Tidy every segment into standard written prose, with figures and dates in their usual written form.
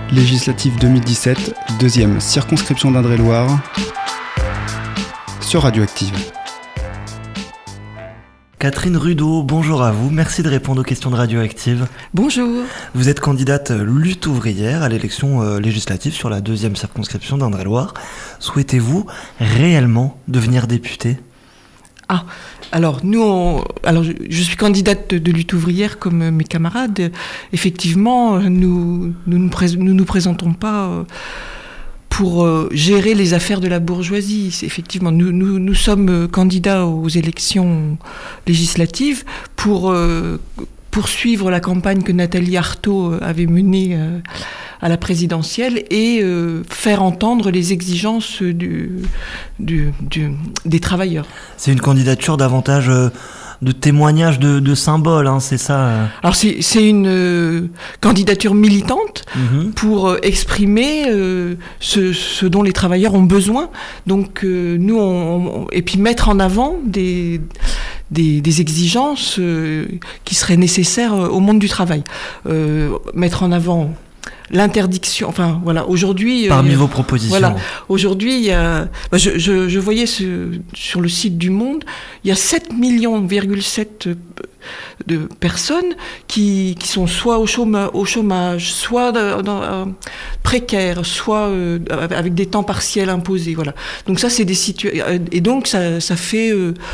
Législative 2017, deuxième circonscription d'Indre-et-Loire, sur Radioactive. Catherine Rudeau, bonjour à vous, merci de répondre aux questions de Radioactive. Bonjour. Vous êtes candidate lutte ouvrière à l'élection législative sur la deuxième circonscription d'Indre-et-Loire. Souhaitez-vous réellement devenir députée ? Alors je suis candidate de lutte ouvrière comme mes camarades. Effectivement, nous nous présentons pas pour gérer les affaires de la bourgeoisie. Effectivement, nous sommes candidats aux élections législatives pour poursuivre la campagne que Nathalie Arthaud avait menée à la présidentielle et faire entendre les exigences des travailleurs. C'est une candidature davantage de témoignage, de symbole, hein, c'est ça Alors c'est une candidature militante pour exprimer ce dont les travailleurs ont besoin. Donc et puis mettre en avant des exigences qui seraient nécessaires au monde du travail. Mettre en avant l'interdiction, aujourd'hui... Parmi vos propositions. Voilà, aujourd'hui, il y a... Je voyais sur le site du Monde, il y a 7,7 millions de personnes qui sont soit au chômage, soit précaires, soit avec des temps partiels imposés, voilà. Donc ça, c'est des situations... Et donc, ça fait...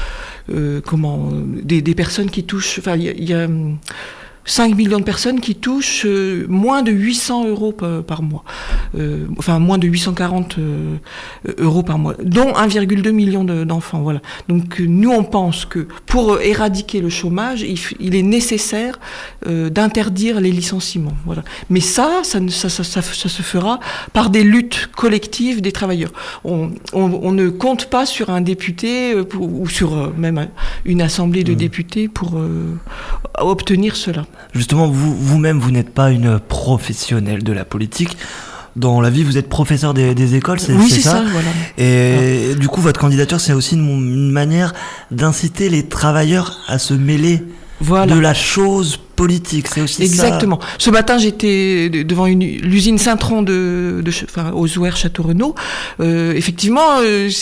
des personnes qui touchent... il y a 5 millions de personnes qui touchent moins de 800 euros par mois. Moins de 840 euros par mois, dont 1,2 million d'enfants. Voilà. Donc nous, on pense que pour éradiquer le chômage, il est nécessaire d'interdire les licenciements. Voilà. Mais ça se fera par des luttes collectives des travailleurs. On ne compte pas sur un député ou sur même une assemblée de députés pour obtenir cela. Justement, vous-même, vous n'êtes pas une professionnelle de la politique. Dans la vie, vous êtes professeur des écoles, c'est ça, voilà. Et du coup, votre candidature, c'est aussi une manière d'inciter les travailleurs à se mêler de la chose politique, c'est aussi exactement. Ça. Ce matin, j'étais devant l'usine Saint-Tron aux Zouer Château-Renaud. Effectivement,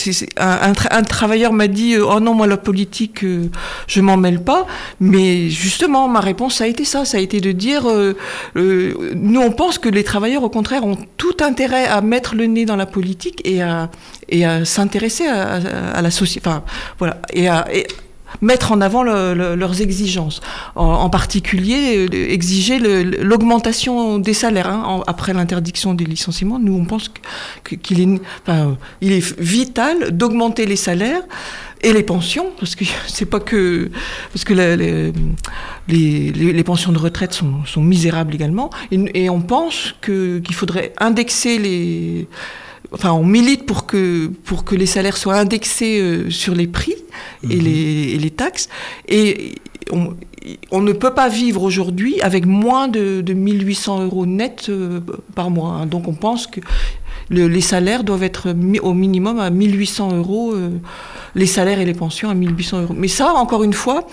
un travailleur m'a dit oh non, moi la politique, je m'en mêle pas. Mais justement, ma réponse ça a été de dire nous on pense que les travailleurs au contraire ont tout intérêt à mettre le nez dans la politique et à s'intéresser à la société. Et mettre en avant leurs exigences. En particulier, exiger l'augmentation des salaires. Après l'interdiction des licenciements, nous, on pense qu'il est vital d'augmenter les salaires et les pensions, parce que c'est pas que... Parce que les pensions de retraite sont misérables également. Et on pense qu'il faudrait indexer les... on milite pour que les salaires soient indexés sur les prix et les taxes. Et on ne peut pas vivre aujourd'hui avec moins de 1800 euros net par mois. Donc on pense que les salaires doivent être au minimum à 1800 euros, les salaires et les pensions à 1800 euros. Mais ça, encore une fois...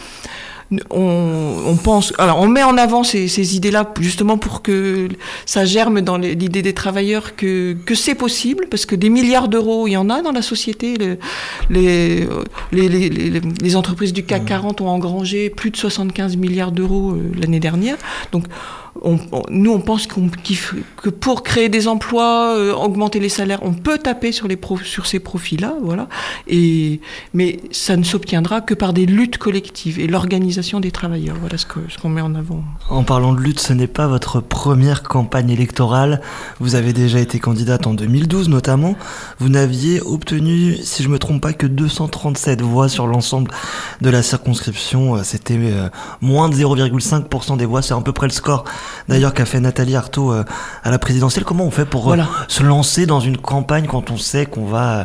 On pense, alors on met en avant ces idées-là justement pour que ça germe dans l'idée des travailleurs que c'est possible, parce que des milliards d'euros il y en a dans la société. Les entreprises du CAC 40 ont engrangé plus de 75 milliards d'euros l'année dernière. Donc nous on pense que pour créer des emplois, augmenter les salaires, on peut taper sur ces profils-là, voilà. Mais ça ne s'obtiendra que par des luttes collectives et l'organisation des travailleurs. Voilà ce qu'on met en avant. En parlant de lutte, ce n'est pas votre première campagne électorale. Vous avez déjà été candidate en 2012 notamment. Vous n'aviez obtenu, si je me trompe pas, que 237 voix sur l'ensemble de la circonscription. C'était moins de 0,5% des voix. C'est à peu près le score d'ailleurs qu'a fait Nathalie Arthaud à la présidentielle. Comment on fait pour se lancer dans une campagne quand on sait qu'on va...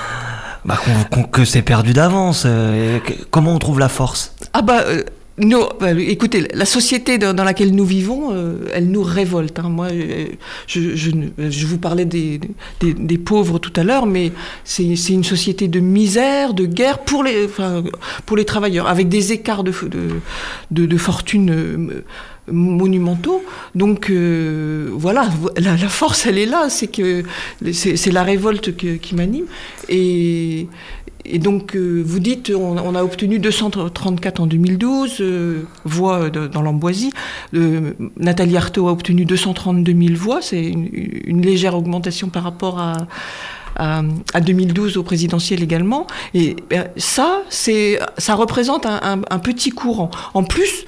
que c'est perdu d'avance? Comment on trouve la force? Écoutez, la société dans laquelle nous vivons, elle nous révolte. Moi, je vous parlais des pauvres tout à l'heure, mais c'est une société de misère, de guerre pour les travailleurs, avec des écarts de fortune monumentaux. Donc voilà, la force, elle est là. C'est la révolte qui m'anime. Et donc, vous dites, on a obtenu 234 en 2012 voix dans l'Amboisie. Nathalie Arthaud a obtenu 232 000 voix. C'est une légère augmentation par rapport à 2012 au présidentiel également. Et ça représente un petit courant. En plus,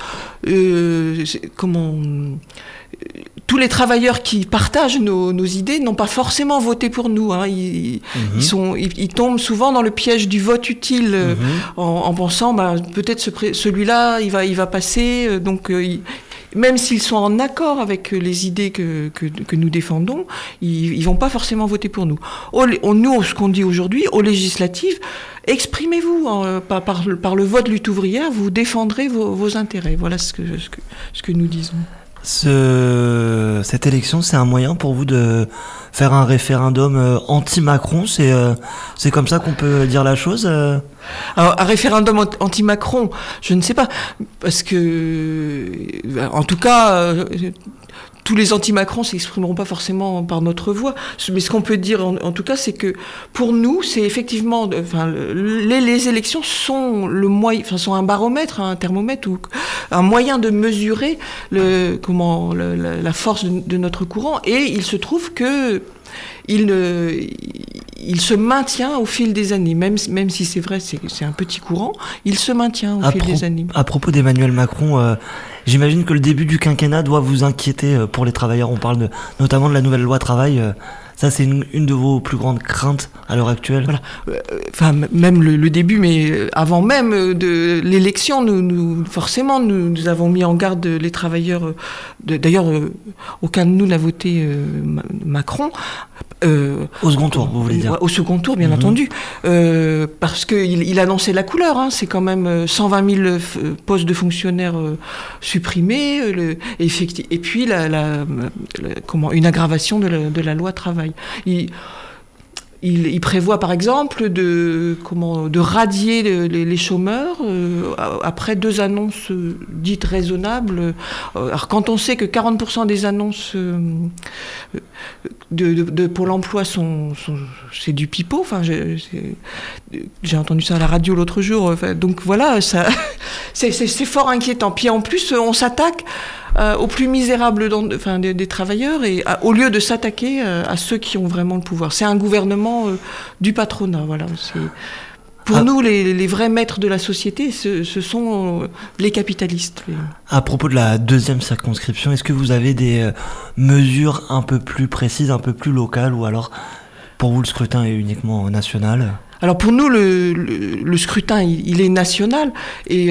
tous les travailleurs qui partagent nos idées n'ont pas forcément voté pour nous. Hein. Ils tombent souvent dans le piège du vote utile en pensant peut-être celui-là il va passer. Donc même s'ils sont en accord avec les idées que nous défendons, ils vont pas forcément voter pour nous. Nous, ce qu'on dit aujourd'hui, aux législatives, exprimez-vous par le vote lutte ouvrière, vous défendrez vos intérêts. Voilà ce que nous disons. Cette élection, c'est un moyen pour vous de faire un référendum anti-Macron, c'est comme ça qu'on peut dire la chose Alors, un référendum anti-Macron, je ne sais pas, parce que, en tout cas, tous les anti-Macron s'exprimeront pas forcément par notre voix. Mais ce qu'on peut dire, en tout cas, c'est que pour nous, c'est effectivement, les élections sont sont un baromètre, un thermomètre ou un moyen de mesurer la force de notre courant. Et il se trouve que il se maintient au fil des années, même si c'est vrai, c'est un petit courant, il se maintient au fil des années. À propos d'Emmanuel Macron, j'imagine que le début du quinquennat doit vous inquiéter pour les travailleurs. On parle notamment de la nouvelle loi travail. Ça, c'est une de vos plus grandes craintes à l'heure actuelle. Voilà. Même le début, mais avant même de l'élection, forcément, nous avons mis en garde les travailleurs. D'ailleurs, aucun de nous n'a voté Macron. Au second tour, vous voulez dire? Au second tour, bien entendu. Parce qu'il annonçait la couleur. Hein. C'est quand même 120 000 postes de fonctionnaires supprimés. Et puis, une aggravation de la loi travail. Il prévoit par exemple de radier les chômeurs après 2 annonces dites raisonnables. Alors quand on sait que 40% des annonces de Pôle emploi c'est du pipeau, enfin j'ai entendu ça à la radio l'autre jour, donc voilà, ça c'est fort inquiétant. Puis en plus on s'attaque aux plus misérables des travailleurs, et au lieu de s'attaquer à ceux qui ont vraiment le pouvoir. C'est un gouvernement du patronat, voilà. Pour nous, les vrais maîtres de la société, ce sont les capitalistes. À propos de la deuxième circonscription, est-ce que vous avez des mesures un peu plus précises, un peu plus locales, ou alors pour vous le scrutin est uniquement national ? Alors pour nous, le scrutin, il est national, et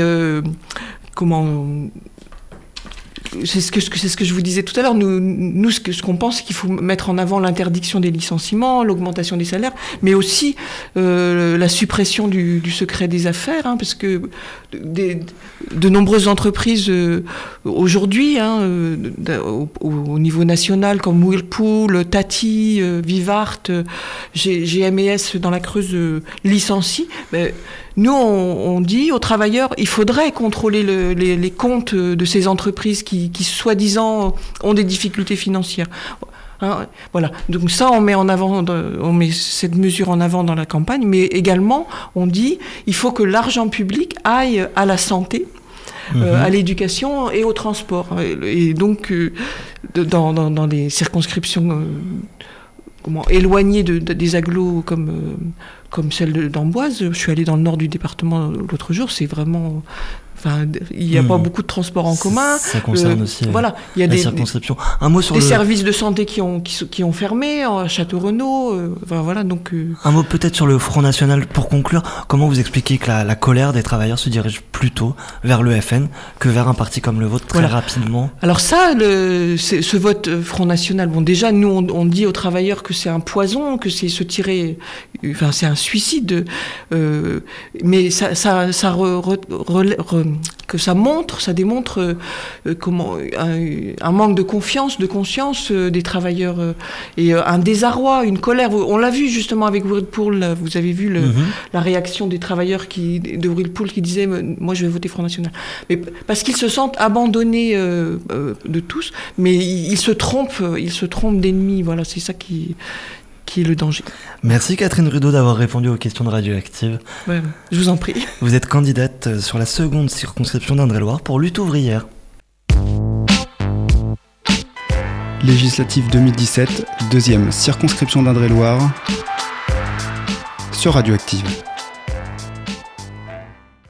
c'est ce que je vous disais tout à l'heure. Nous ce qu'on pense, c'est qu'il faut mettre en avant l'interdiction des licenciements, l'augmentation des salaires, mais aussi la suppression du secret des affaires, hein, parce que de nombreuses entreprises aujourd'hui, au niveau national, comme Whirlpool, Tati, Vivart, GMES dans la Creuse, licencient. Nous, on dit aux travailleurs, il faudrait contrôler les comptes de ces entreprises qui soi-disant ont des difficultés financières. Hein, voilà. Donc ça, on met cette mesure en avant dans la campagne, mais également, on dit, il faut que l'argent public aille à la santé, à l'éducation et au transport. Et donc, dans les circonscriptions éloignées des agglos comme celle d'Amboise, je suis allée dans le nord du département l'autre jour, c'est vraiment... il n'y a pas beaucoup de transports en commun. Ça concerne aussi il y a la circonscription. Un mot sur des services de santé qui ont fermé, à Château-Renaud. Donc. Un mot peut-être sur le Front National pour conclure. Comment vous expliquez que la colère des travailleurs se dirige plutôt vers le FN que vers un parti comme le vôtre très rapidement? Alors ça, ce vote Front National. Bon, déjà nous on dit aux travailleurs que c'est un poison, que c'est se tirer. C'est un suicide. Mais ça ça démontre comment un manque de confiance, de conscience des travailleurs et un désarroi, une colère. On l'a vu justement avec Whirlpool. Vous avez vu la réaction des travailleurs de Whirlpool qui disaient moi je vais voter Front National. Mais parce qu'ils se sentent abandonnés de tous, mais ils se trompent d'ennemis. Voilà, c'est ça qui est le danger. Merci Catherine Rudeau d'avoir répondu aux questions de Radioactive. Ouais, je vous en prie. Vous êtes candidate sur la seconde circonscription d'Indre-et-Loire pour Lutte ouvrière. Législative 2017, deuxième circonscription d'Indre-et-Loire, sur Radioactive.